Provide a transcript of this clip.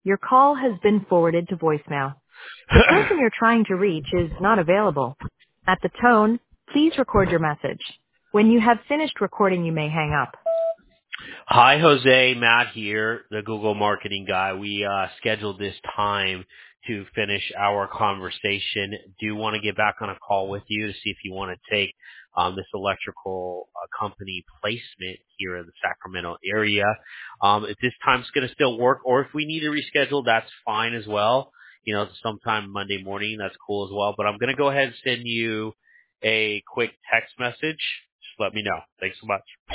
Your call has been forwarded to voicemail. The person you're trying to reach is not available. At the tone, please record your message. When you have finished recording, you may hang up. Hi, Jose. Matt here, the Google marketing guy. We scheduled this time to finish our conversation. Do want to get back on a call with you to see if you want to take this electrical company placement here in the Sacramento area. If this time's going to still work, or if we need to reschedule, that's fine as well. You know, sometime Monday morning, that's cool as well. But I'm going to go ahead and send you a quick text message. Just let me know. Thanks so much.